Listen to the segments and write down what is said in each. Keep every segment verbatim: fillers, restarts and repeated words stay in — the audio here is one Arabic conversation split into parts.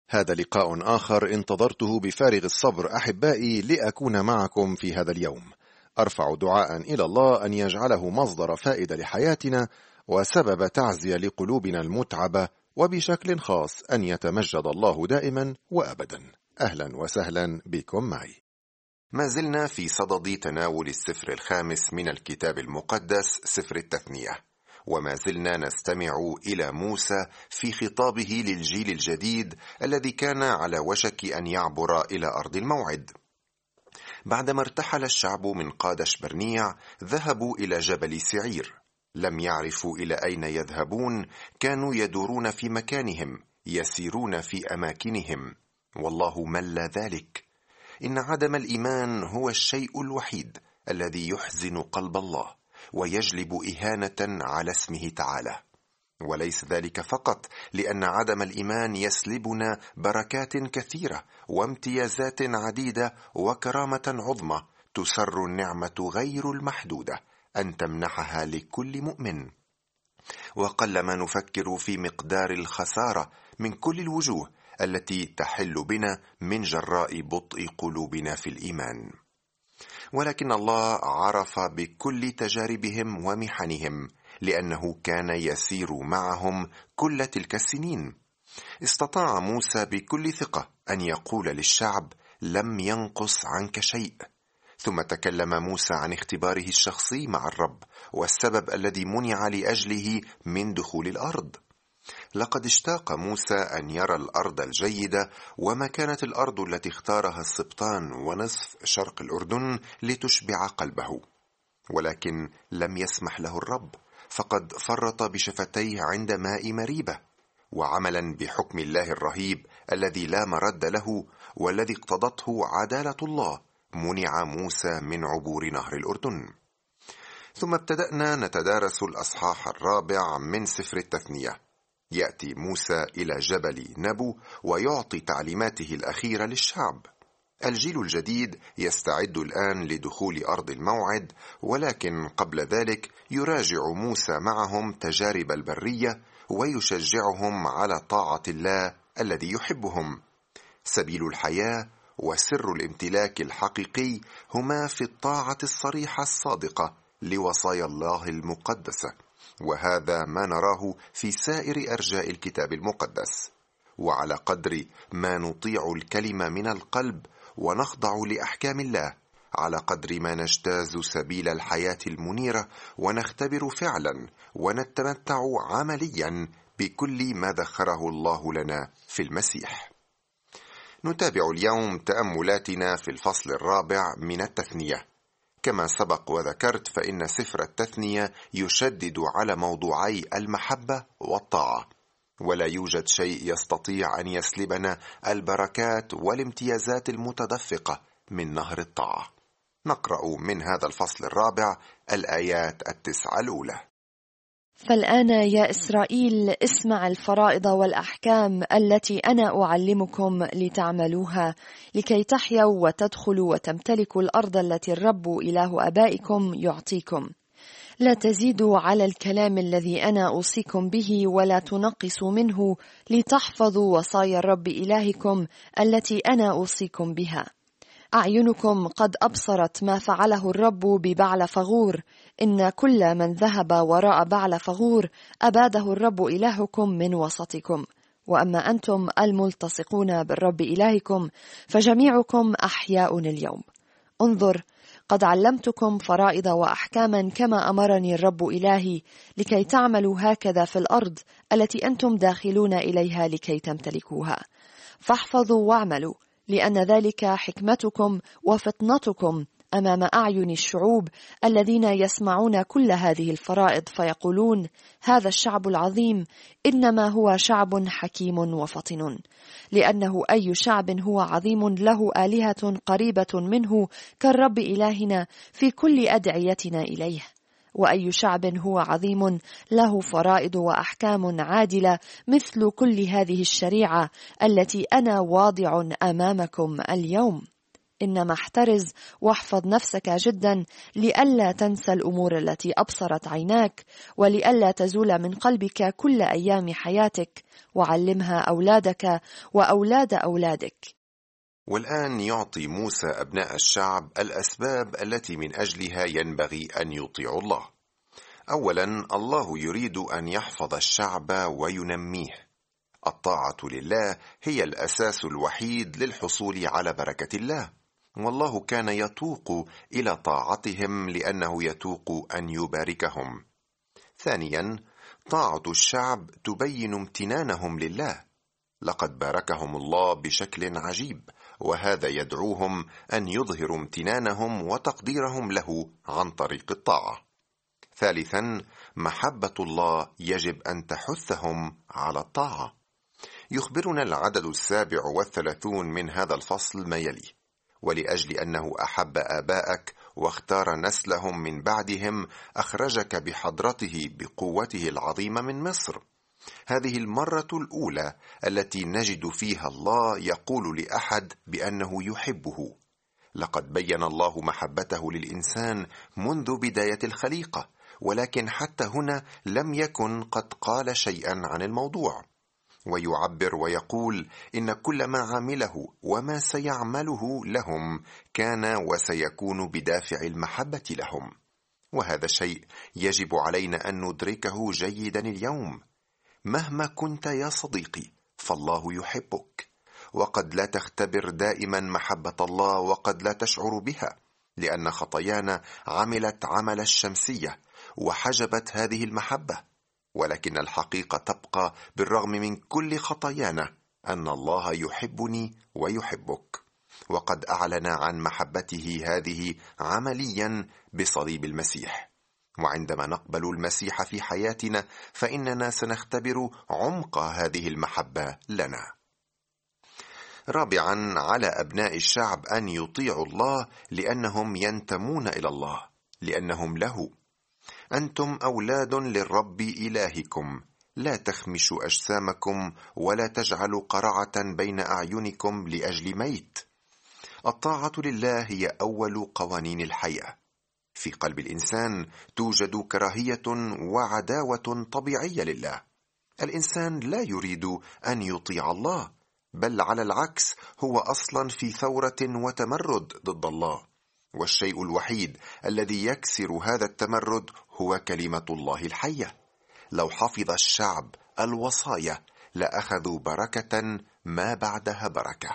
هذا لقاء آخر انتظرته بفارغ الصبر أحبائي لأكون معكم في هذا اليوم. أرفع دعاء إلى الله أن يجعله مصدر فائدة لحياتنا وسبب تعزية لقلوبنا المتعبة، وبشكل خاص أن يتمجد الله دائما وأبدا. أهلا وسهلا بكم معي. ما زلنا في صدد تناول السفر الخامس من الكتاب المقدس، سفر التثنية، وما زلنا نستمع إلى موسى في خطابه للجيل الجديد الذي كان على وشك أن يعبر إلى أرض الموعد. بعدما ارتحل الشعب من قادش برنيع ذهبوا إلى جبل سعير، لم يعرفوا إلى أين يذهبون، كانوا يدورون في مكانهم، يسيرون في أماكنهم، والله مل ذلك. إن عدم الإيمان هو الشيء الوحيد الذي يحزن قلب الله ويجلب إهانة على اسمه تعالى. وليس ذلك فقط، لأن عدم الإيمان يسلبنا بركات كثيرة وامتيازات عديدة وكرامة عظمى تسر النعمة غير المحدودة أن تمنحها لكل مؤمن. وقلما نفكر في مقدار الخسارة من كل الوجوه التي تحل بنا من جراء بطء قلوبنا في الإيمان. ولكن الله عرف بكل تجاربهم ومحنهم، لأنه كان يسير معهم كل تلك السنين. استطاع موسى بكل ثقة أن يقول للشعب: لم ينقص عنك شيء. ثم تكلم موسى عن اختباره الشخصي مع الرب والسبب الذي منع لأجله من دخول الأرض. لقد اشتاق موسى أن يرى الأرض الجيدة، وما كانت الأرض التي اختارها السبطان ونصف شرق الأردن لتشبع قلبه. ولكن لم يسمح له الرب، فقد فرط بشفتيه عند ماء مريبة. وعملا بحكم الله الرهيب الذي لا مرد له والذي اقتضته عدالة الله، منع موسى من عبور نهر الأردن. ثم ابتدأنا نتدارس الأصحاح الرابع من سفر التثنية. يأتي موسى إلى جبل نبو ويعطي تعليماته الأخيرة للشعب. الجيل الجديد يستعد الآن لدخول أرض الموعد، ولكن قبل ذلك يراجع موسى معهم تجارب البرية ويشجعهم على طاعة الله الذي يحبهم. سبيل الحياة وسر الامتلاك الحقيقي هما في الطاعة الصريحة الصادقة لوصايا الله المقدسة، وهذا ما نراه في سائر أرجاء الكتاب المقدس. وعلى قدر ما نطيع الكلمة من القلب ونخضع لأحكام الله، على قدر ما نجتاز سبيل الحياة المنيرة ونختبر فعلا ونتمتع عمليا بكل ما ذخره الله لنا في المسيح. نتابع اليوم تأملاتنا في الفصل الرابع من التثنية. كما سبق وذكرت، فإن سفر التثنية يشدد على موضوعي المحبة والطاعة، ولا يوجد شيء يستطيع أن يسلبنا البركات والامتيازات المتدفقة من نهر الطاعة. نقرأ من هذا الفصل الرابع الآيات التسعة الأولى. فالآن يا إسرائيل اسمع الفرائض والأحكام التي أنا أعلمكم لتعملوها، لكي تحيوا وتدخلوا وتمتلكوا الأرض التي الرب إله آبائكم يعطيكم. لا تزيدوا على الكلام الذي أنا أوصيكم به، ولا تنقصوا منه، لتحفظوا وصايا الرب إلهكم التي أنا أوصيكم بها. أعينكم قد أبصرت ما فعله الرب ببعل فغور، إن كل من ذهب وراء بعل فغور أباده الرب إلهكم من وسطكم. وأما أنتم الملتصقون بالرب إلهكم فجميعكم أحياء اليوم. انظر، قد علمتكم فرائض وأحكاما كما أمرني الرب إلهي، لكي تعملوا هكذا في الأرض التي أنتم داخلون إليها لكي تمتلكوها. فاحفظوا واعملوا، لأن ذلك حكمتكم وفطنتكم أمام أعين الشعوب الذين يسمعون كل هذه الفرائض، فيقولون: هذا الشعب العظيم إنما هو شعب حكيم وفطن. لأنه أي شعب هو عظيم له آلهة قريبة منه كالرب إلهنا في كل أدعيتنا إليه. وأي شعب هو عظيم له فرائض وأحكام عادلة مثل كل هذه الشريعة التي أنا واضع أمامكم اليوم. إنما احترز واحفظ نفسك جدا لئلا تنسى الأمور التي أبصرت عيناك، ولئلا تزول من قلبك كل أيام حياتك، وعلمها أولادك وأولاد أولادك. والآن يعطي موسى أبناء الشعب الأسباب التي من أجلها ينبغي أن يطيعوا الله. أولا، الله يريد أن يحفظ الشعب وينميه. الطاعة لله هي الأساس الوحيد للحصول على بركة الله، والله كان يتوق إلى طاعتهم لأنه يتوق أن يباركهم. ثانيا، طاعة الشعب تبين امتنانهم لله، لقد باركهم الله بشكل عجيب، وهذا يدعوهم أن يظهروا امتنانهم وتقديرهم له عن طريق الطاعة. ثالثا، محبة الله يجب أن تحثهم على الطاعة. يخبرنا العدد السابع والثلاثون من هذا الفصل ما يلي: ولأجل أنه أحب آباءك واختار نسلهم من بعدهم، أخرجك بحضرته بقوته العظيمة من مصر. هذه المرة الأولى التي نجد فيها الله يقول لأحد بأنه يحبه. لقد بين الله محبته للإنسان منذ بداية الخليقة، ولكن حتى هنا لم يكن قد قال شيئا عن الموضوع، ويعبر ويقول إن كل ما عمله وما سيعمله لهم كان وسيكون بدافع المحبة لهم. وهذا شيء يجب علينا أن ندركه جيدا اليوم. مهما كنت يا صديقي فالله يحبك، وقد لا تختبر دائما محبة الله وقد لا تشعر بها، لأن خطايانا عملت عمل الشمسية وحجبت هذه المحبة. ولكن الحقيقة تبقى بالرغم من كل خطايانا أن الله يحبني ويحبك، وقد أعلن عن محبته هذه عمليا بصليب المسيح. وعندما نقبل المسيح في حياتنا فإننا سنختبر عمق هذه المحبة لنا. رابعا، على أبناء الشعب أن يطيعوا الله لأنهم ينتمون إلى الله، لأنهم له. أنتم أولاد للرب إلهكم، لا تخمشوا أجسامكم ولا تجعلوا قرعة بين أعينكم لأجل ميت. الطاعة لله هي أول قوانين الحياة. في قلب الإنسان توجد كراهية وعداوة طبيعية لله. الإنسان لا يريد أن يطيع الله، بل على العكس هو أصلا في ثورة وتمرد ضد الله، والشيء الوحيد الذي يكسر هذا التمرد هو كلمة الله الحية. لو حفظ الشعب الوصايا لأخذوا بركة ما بعدها بركة.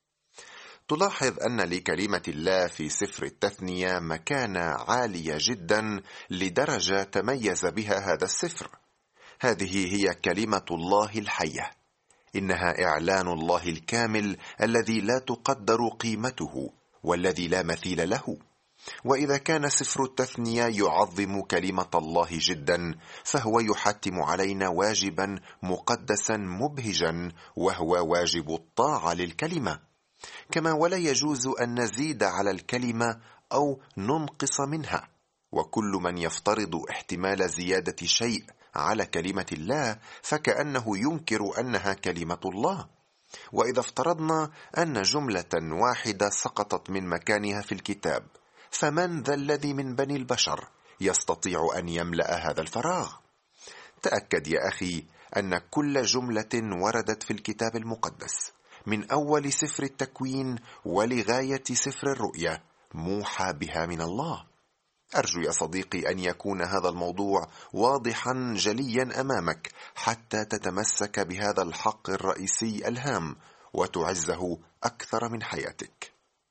تلاحظ أن لكلمة الله في سفر التثنية مكانة عالية جدا لدرجة تميز بها هذا السفر. هذه هي كلمة الله الحية، إنها إعلان الله الكامل الذي لا تقدر قيمته والذي لا مثيل له. وإذا كان سفر التثنية يعظم كلمة الله جدا، فهو يحتم علينا واجبا مقدسا مبهجا، وهو واجب الطاعة للكلمة. كما ولا يجوز أن نزيد على الكلمة أو ننقص منها، وكل من يفترض احتمال زيادة شيء على كلمة الله فكأنه ينكر أنها كلمة الله. وإذا افترضنا أن جملة واحدة سقطت من مكانها في الكتاب، فمن ذا الذي من بني البشر يستطيع أن يملأ هذا الفراغ؟ تأكد يا أخي أن كل جملة وردت في الكتاب المقدس من أول سفر التكوين ولغاية سفر الرؤيا موحى بها من الله. أرجو يا صديقي أن يكون هذا الموضوع واضحا جليا أمامك حتى تتمسك بهذا الحق الرئيسي الهام وتعزه أكثر من حياتك.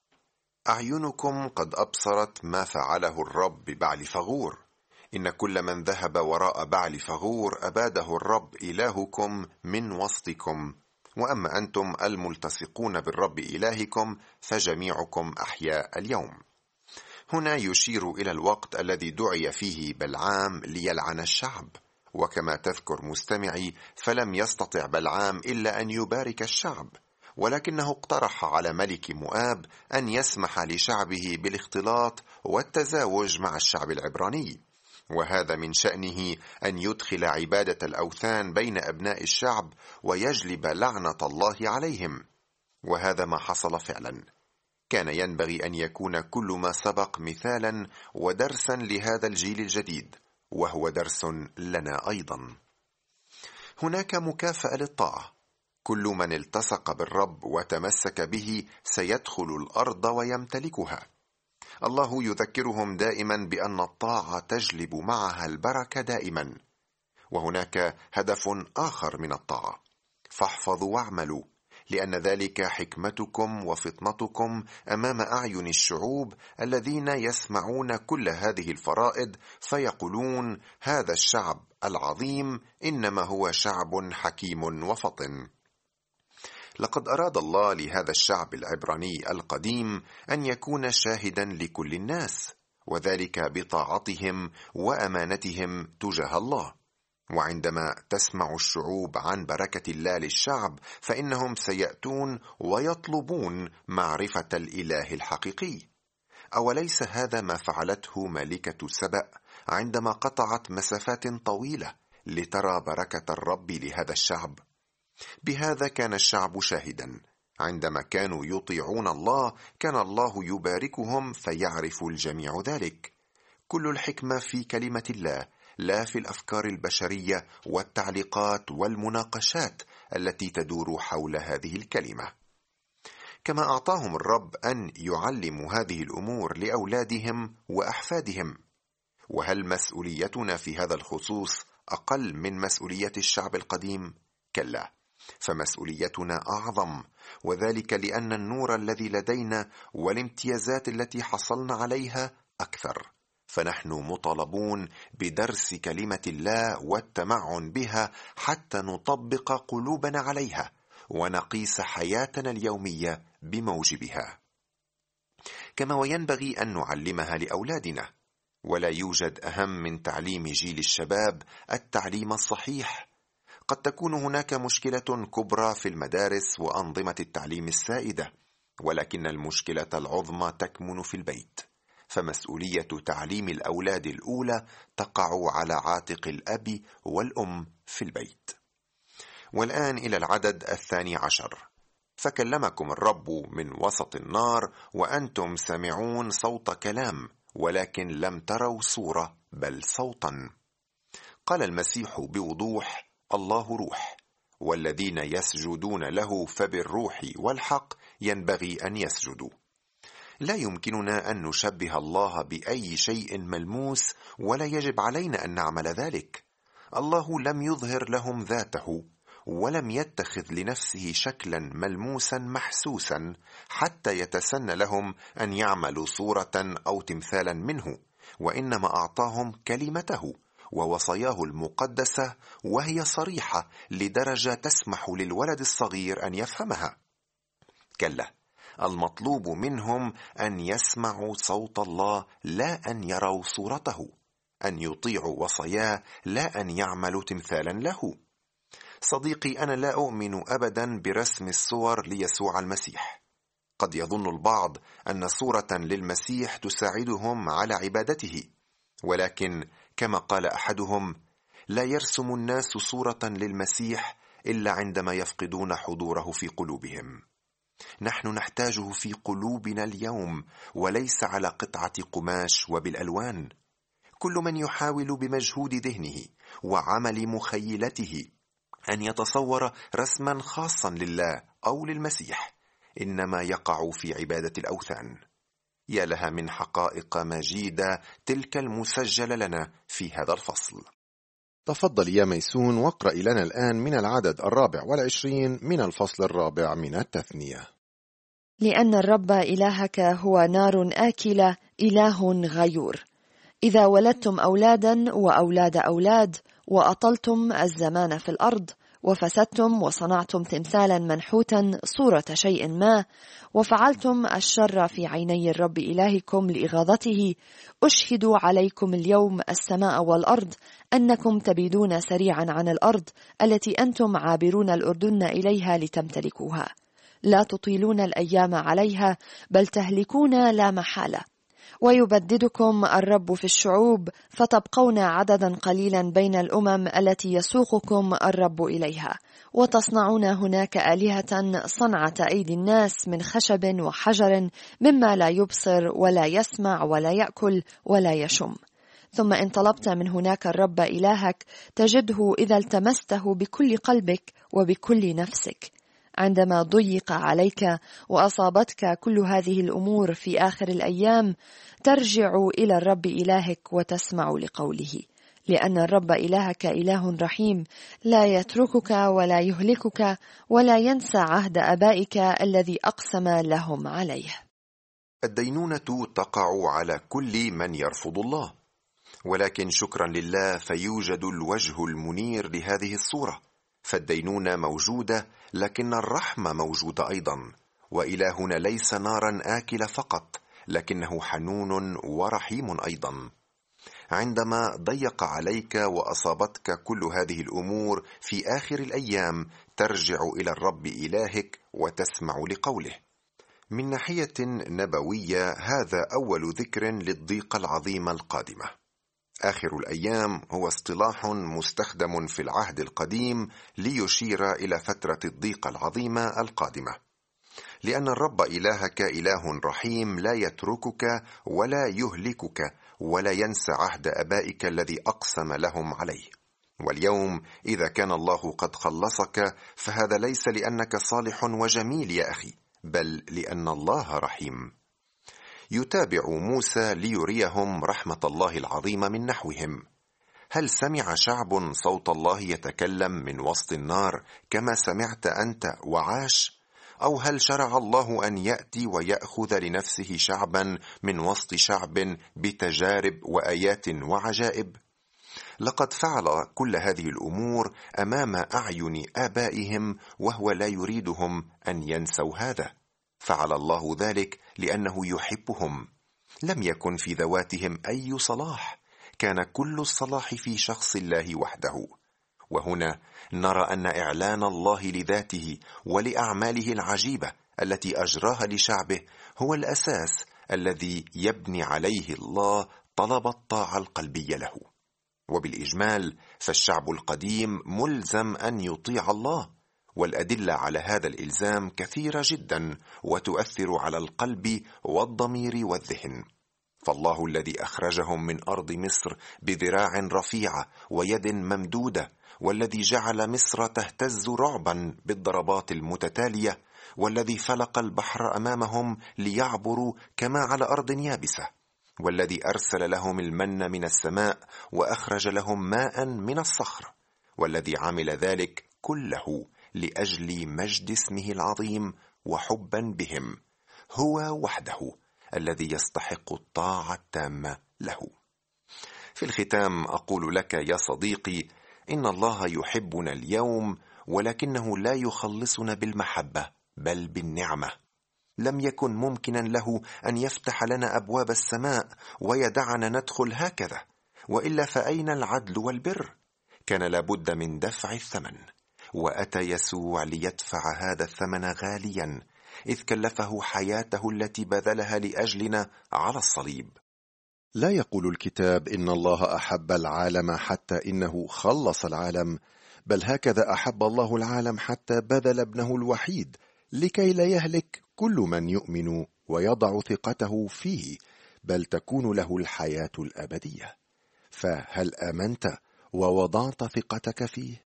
أعينكم قد أبصرت ما فعله الرب ببعل فغور. إن كل من ذهب وراء بعل فغور أباده الرب إلهكم من وسطكم، وأما أنتم الملتصقون بالرب إلهكم فجميعكم أحياء اليوم. هنا يشير إلى الوقت الذي دعي فيه بلعام ليلعن الشعب، وكما تذكر مستمعي فلم يستطع بلعام إلا أن يبارك الشعب، ولكنه اقترح على ملك مؤاب أن يسمح لشعبه بالاختلاط والتزاوج مع الشعب العبراني، وهذا من شأنه أن يدخل عبادة الأوثان بين أبناء الشعب ويجلب لعنة الله عليهم. وهذا ما حصل فعلا. كان ينبغي أن يكون كل ما سبق مثالا ودرسا لهذا الجيل الجديد، وهو درس لنا أيضا. هناك مكافأة للطاعة. كل من التصق بالرب وتمسك به سيدخل الأرض ويمتلكها. الله يذكرهم دائما بأن الطاعة تجلب معها البركة دائما. وهناك هدف آخر من الطاعة: فاحفظوا واعملوا، لأن ذلك حكمتكم وفطنتكم أمام أعين الشعوب الذين يسمعون كل هذه الفرائض فيقولون: هذا الشعب العظيم إنما هو شعب حكيم وفطن. لقد أراد الله لهذا الشعب العبراني القديم أن يكون شاهدا لكل الناس، وذلك بطاعتهم وأمانتهم تجاه الله. وعندما تسمع الشعوب عن بركة الله للشعب فإنهم سيأتون ويطلبون معرفة الإله الحقيقي. أوليس هذا ما فعلته ملكة سبأ عندما قطعت مسافات طويلة لترى بركة الرب لهذا الشعب؟ بهذا كان الشعب شاهدا. عندما كانوا يطيعون الله كان الله يباركهم فيعرف الجميع ذلك. كل الحكمة في كلمة الله، لا في الأفكار البشرية والتعليقات والمناقشات التي تدور حول هذه الكلمة. كما أعطاهم الرب أن يعلموا هذه الأمور لأولادهم وأحفادهم. وهل مسؤوليتنا في هذا الخصوص أقل من مسؤولية الشعب القديم؟ كلا، فمسؤوليتنا أعظم، وذلك لأن النور الذي لدينا والامتيازات التي حصلنا عليها أكثر. فنحن مطالبون بدرس كلمة الله والتمعن بها حتى نطبق قلوبنا عليها ونقيس حياتنا اليومية بموجبها. كما وينبغي أن نعلمها لأولادنا. ولا يوجد أهم من تعليم جيل الشباب التعليم الصحيح. قد تكون هناك مشكلة كبرى في المدارس وأنظمة التعليم السائدة، ولكن المشكلة العظمى تكمن في البيت. فمسؤولية تعليم الأولاد الأولى تقع على عاتق الأب والأم في البيت. والآن إلى العدد الثاني عشر: فكلمكم الرب من وسط النار وأنتم سمعون صوت كلام، ولكن لم تروا صورة بل صوتا. قال المسيح بوضوح: الله روح، والذين يسجدون له فبالروح والحق ينبغي أن يسجدوا. لا يمكننا أن نشبه الله بأي شيء ملموس، ولا يجب علينا أن نعمل ذلك. الله لم يظهر لهم ذاته، ولم يتخذ لنفسه شكلا ملموسا محسوسا حتى يتسنى لهم أن يعملوا صورة أو تمثالا منه، وإنما أعطاهم كلمته ووصاياه المقدسة، وهي صريحة لدرجة تسمح للولد الصغير أن يفهمها. كلا، المطلوب منهم أن يسمعوا صوت الله لا أن يروا صورته، أن يطيعوا وصاياه لا أن يعملوا تمثالا له. صديقي، أنا لا أؤمن أبدا برسم الصور ليسوع المسيح. قد يظن البعض أن صورة للمسيح تساعدهم على عبادته، ولكن كما قال أحدهم: لا يرسم الناس صورة للمسيح إلا عندما يفقدون حضوره في قلوبهم. نحن نحتاجه في قلوبنا اليوم، وليس على قطعة قماش وبالألوان. كل من يحاول بمجهود ذهنه وعمل مخيلته أن يتصور رسما خاصا لله أو للمسيح إنما يقع في عبادة الأوثان. يا لها من حقائق مجيدة تلك المسجلة لنا في هذا الفصل. تفضل يا ميسون واقرأ لنا الآن من العدد الرابع والعشرين من الفصل الرابع من التثنية. لأن الرب إلهك هو نار آكلة، إله غيور. إذا ولدتم أولادا وأولاد أولاد، وأطلتم الزمان في الأرض، وفسدتم وصنعتم تمثالا منحوتا صورة شيء ما، وفعلتم الشر في عيني الرب إلهكم لإغاظته، أشهد عليكم اليوم السماء والأرض أنكم تبيدون سريعا عن الأرض التي أنتم عابرون الأردن إليها لتمتلكوها. لا تطيلون الأيام عليها، بل تهلكون لا محالة. ويبددكم الرب في الشعوب فتبقون عددا قليلا بين الأمم التي يسوقكم الرب إليها، وتصنعون هناك آلهة صنعة أيدي الناس من خشب وحجر مما لا يبصر ولا يسمع ولا يأكل ولا يشم. ثم إن طلبت من هناك الرب إلهك تجده إذا التمسته بكل قلبك وبكل نفسك. عندما ضيق عليك وأصابتك كل هذه الأمور في آخر الأيام ترجع إلى الرب إلهك وتسمع لقوله، لأن الرب إلهك إله رحيم لا يتركك ولا يهلكك ولا ينسى عهد آبائك الذي أقسم لهم عليه. الدينونة تقع على كل من يرفض الله، ولكن شكرا لله فيوجد الوجه المنير لهذه الصورة، فالدينونة موجودة لكن الرحمة موجودة أيضا، وإلهنا ليس نارا آكلة فقط لكنه حنون ورحيم أيضا. عندما ضيق عليك وأصابتك كل هذه الأمور في آخر الأيام ترجع إلى الرب إلهك وتسمع لقوله. من ناحية نبوية هذا أول ذكر للضيقة العظيمة القادمة. آخر الأيام هو اصطلاح مستخدم في العهد القديم ليشير إلى فترة الضيقة العظيمة القادمة، لأن الرب إلهك إله رحيم لا يتركك ولا يهلكك ولا ينسى عهد آبائك الذي أقسم لهم عليه. واليوم إذا كان الله قد خلصك فهذا ليس لأنك صالح وجميل يا أخي، بل لأن الله رحيم. يتابع موسى ليريهم رحمة الله العظيمة من نحوهم. هل سمع شعب صوت الله يتكلم من وسط النار كما سمعت أنت وعاش؟ أو هل شرع الله أن يأتي ويأخذ لنفسه شعبا من وسط شعب بتجارب وآيات وعجائب؟ لقد فعل كل هذه الأمور أمام أعين آبائهم وهو لا يريدهم أن ينسوا هذا. فعل الله ذلك لأنه يحبهم. لم يكن في ذواتهم أي صلاح، كان كل الصلاح في شخص الله وحده. وهنا نرى أن إعلان الله لذاته ولأعماله العجيبة التي أجراها لشعبه هو الأساس الذي يبني عليه الله طلب الطاعة القلبية له. وبالإجمال فالشعب القديم ملزم أن يطيع الله، والأدلة على هذا الإلزام كثيرة جدا وتؤثر على القلب والضمير والذهن. فالله الذي أخرجهم من أرض مصر بذراع رفيعة ويد ممدودة، والذي جعل مصر تهتز رعبا بالضربات المتتالية، والذي فلق البحر أمامهم ليعبروا كما على أرض يابسة، والذي أرسل لهم المن من السماء وأخرج لهم ماء من الصخر، والذي عمل ذلك كله لأجل مجد اسمه العظيم وحبا بهم، هو وحده الذي يستحق الطاعة التامة له. في الختام أقول لك يا صديقي إن الله يحبنا اليوم، ولكنه لا يخلصنا بالمحبة بل بالنعمة. لم يكن ممكنا له أن يفتح لنا أبواب السماء ويدعنا ندخل هكذا، وإلا فأين العدل والبر؟ كان لابد من دفع الثمن، وأتى يسوع ليدفع هذا الثمن غاليا، إذ كلفه حياته التي بذلها لأجلنا على الصليب. لا يقول الكتاب إن الله أحب العالم حتى إنه خلص العالم، بل هكذا أحب الله العالم حتى بذل ابنه الوحيد لكي لا يهلك كل من يؤمن ويضع ثقته فيه، بل تكون له الحياة الأبدية. فهل آمنت ووضعت ثقتك فيه؟